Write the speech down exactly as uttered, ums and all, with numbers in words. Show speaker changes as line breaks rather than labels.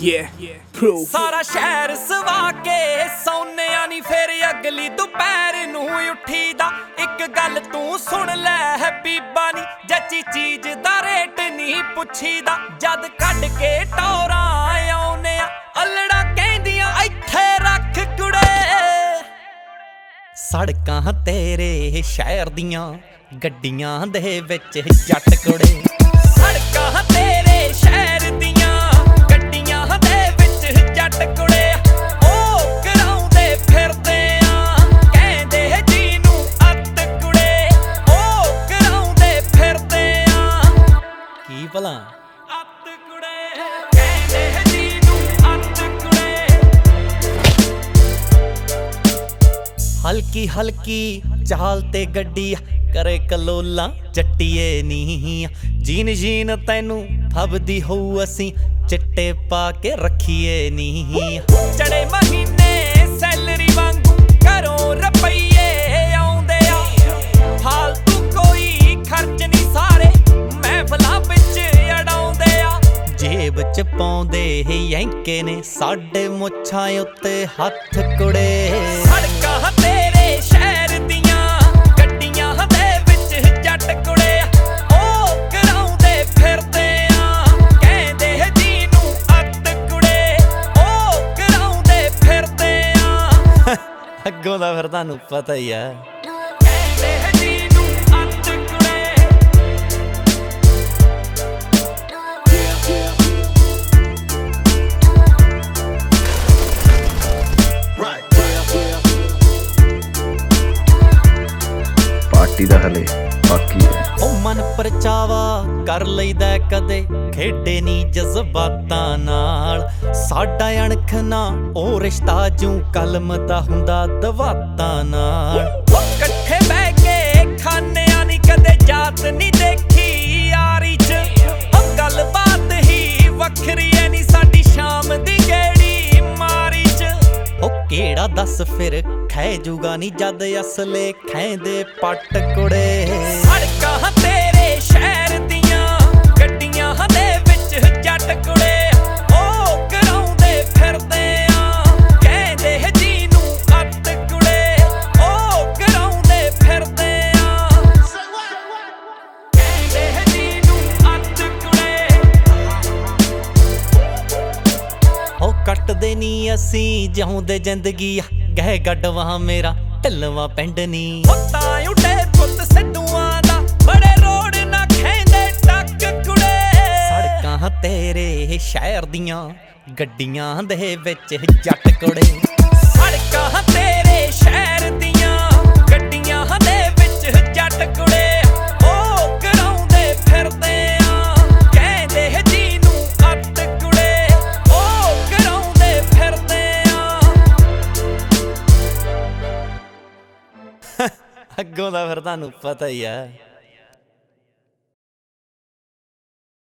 Yeah, proof.
ਸਾਰਾ ਸ਼ਹਿਰ ਸਵਾ ਕੇ ਸੌਨਿਆ ਨੀ ਫਿਰ ਅਗਲੀ ਦੁਪਹਿਰ ਨੂੰ ਉੱਠੀਦਾ। ਇੱਕ ਗੱਲ ਤੂੰ ਸੁਣ ਲੈ ਹੈ ਬੀਬਾ ਨੀ ਜੱਚੀ ਚੀਜ਼ ਦਾ ਰੇਟ ਨਹੀਂ ਪੁੱਛੀਦਾ। ਜਦ ਕੱਢ ਕੇ ਟੌਰਾਂ ਆਉਨੇ ਆ ਅਲੜਾ ਕਹਿੰਦੀਆਂ ਇੱਥੇ ਰੱਖ ਕੁੜੇ। ਸੜਕਾਂ ਤੇਰੇ ਸ਼ਹਿਰ ਦੀਆਂ ਗੱਡੀਆਂ ਦੇ ਵਿੱਚ ਜੱਟ ਕੁੜੇ। ਸੜਕਾਂ ਤੇਰੇ ਸ਼ਹਿਰ ਦੀਆਂ ਗੱਡੀਆਂ ਦੇ ਵਿੱਚ ਜੱਟ ਕੁੜੇ। ਉਹ ਕਰਾਉਂਦੇ ਫਿਰਦੇ ਆ ਕਹਿੰਦੇ ਜੀ ਨੂੰ ਅੱਤ ਕੁੜੇ। ਉਹ ਕਰਾਉਂਦੇ ਫਿਰਦੇ ਆ ਕੀ ਭਲਾ ਅੱਤ ਕੁੜੇ। ਕਹਿੰਦੇ ਜੀ ਨੂੰ ਅੱਤ ਕੁੜੇ। ਹਲਕੀ ਹਲਕੀ ਚਾਲ ਤੇ ਗੱਡੀ ਕਰੇ ਕਲੋਲਾ ਜੱਟੀਏ ਨੀ। ਜੀਨ ਜੀਨ ਤੈਨੂੰ ਫੱਬਦੀ ਹੋਊ ਅਸੀਂ ਚਿੱਟੇ ਪਾ ਕੇ ਰੱਖੀਏ ਨੀ। ਚੜੇ ਮਹੀਨੇ ਸੈਲਰੀ ਵਾਂਗੂ ਘਰੋਂ ਰੁਪਈਏ ਆਉਂਦੇ ਆ। ਫਾਲਤੂ ਕੋਈ ਖਰਚ ਨਹੀਂ ਸਾਰੇ ਮਹਿਫਲਾਂ ਵਿੱਚ ਅੜਾਉਂਦੇ ਆ। ਜੇਬ ਚ ਪਾਉਂਦੇ ਯੈਂਕੇ ਨੇ ਸਾਡੇ ਮੁੱਛਾਂ ਉੱਤੇ ਹੱਥ ਕੁੜੇ। ਸੜਕਾਂ ਤੇਰੇ ਸ਼ਹਿਰ ਦੀਆਂ ਗੱਡੀਆਂ ਦੇ ਵਿੱਚ ਜੱਟ ਕੁੜੇ। ਉਹ ਕਰਾਉਂਦੇ ਫਿਰਦੇ ਆ ਕਹਿੰਦੇ ਜੀ ਨੂੰ ਅੱਤ ਕੁੜੇ। ਉਹ ਕਰਾਉਂਦੇ ਫਿਰਦੇ ਆ ਅੱਗੋਂ ਦਾ ਫਿਰ ਤੁਹਾਨੂੰ ਪਤਾ ਹੀ ਆ। ਕਹਿੰਦੇ ਜੀ ਨੂੰ ਅੱਤ ਕੁੜੇ।
ਪਾਰਟੀ ਦਾ ਹਲੇ ਬਾਕੀ ਹੈ।
ਉਹ ਮਨ ਪਰਚਾਵਾ ਕਰ ਲਈਦਾ ਕਦੇ ਖੇਡੇ ਨੀ ਜਜ਼ਬਾਤਾਂ ਨਾਲ। ਸਾਡਾ ਅਣਖ ਨਾ ਉਹ ਰਿਸ਼ਤਾ ਜੂ ਕਲਮ ਦਾ ਹੁੰਦਾ ਦਵਾਤਾਂ ਨਾਲ। ਉਹ ਇਕੱਠੇ ਬਹਿ ਕੇ ਖਾਨਿਆਂ ਨੀ ਕਦੇ ਜਾਤ ਨੀ ਦੇਖੀ ਯਾਰੀ ਚ। ਉਹ ਗੱਲਬਾਤ ਹੀ ਵੱਖਰੀ ਐ ਨੀ ਸਾਡੀ ਸ਼ਾਮ ਦੀ ਗੇੜੀ ਮਾਰੀ ਚ। ਉਹ ਕਿਹੜਾ ਦੱਸ ਫਿਰ ਖੈ ਜੂਗਾ ਨੀ ਜਦ ਅਸਲੇ ਖੈਂਦੇ ਪੱਟ ਕੁੜੇ। ਸੜਕਾਂ ਤੇਰੇ ਸ਼ਹਿਰ ਦੀਆਂ ਗੱਡੀਆਂ ਦੇ ਵਿੱਚ ਜੱਟ ਕੁੜੇ। ਉਹ ਕਰਾਉਂਦੇ ਫਿਰਦੇ ਆ ਕਹਿੰਦੇ ਜੀ ਨੂੰ ਅੱਤ ਕੁੜੇ। ਉਹ ਕਰਾਉਂਦੇ ਫਿਰਦੇ ਆ ਕਹਿੰਦੇ ਜੀ ਨੂੰ ਅੱਤ ਕੁੜੇ। ਉਹ ਕੱਟਦੇ ਨੀ ਅਸੀਂ ਜਿਉਂਦੇ ਜ਼ਿੰਦਗੀ ਗਹਿ ਗੱਡਵਾ ਮੇਰਾ ਢਲਵਾ ਪਿੰਡ ਨੀ। ਤਾਂ ਉੱਡੇ ਪੁੱਤ ਸਿੱਧੂਆਂ ਦਾ ਬੜੇ ਰੋਡ ਨਾ ਖੈਂਦੇ ਟੱਕ ਕੁੜੇ। ਸੜਕਾਂ ਤੇਰੇ ਸ਼ਹਿਰ ਦੀਆਂ ਗੱਡੀਆਂ ਦੇ ਵਿੱਚ ਜੱਟ ਕੁੜੇ। ਸੜਕਾਂ ਤੇਰੇ ਸ਼ਹਿਰ ਦੀਆਂ ਗੱਡੀਆਂ ਦੇ ਵਿੱਚ ਜੱਟ ਕੁੜੇ। ਉਹ ਕਰਾਉਂਦੇ ਫਿਰਦੇ ਆ ਕਹਿੰਦੇ ਜੀ ਨੂੰ ਅੱਤ ਕੁੜੇ। ਉਹ ਕਰਾਉਂਦੇ ਫਿਰਦੇ ਆ ਅੱਗੋਂ ਦਾ ਫਿਰ ਤੁਹਾਨੂੰ ਪਤਾ ਹੀ ਆ।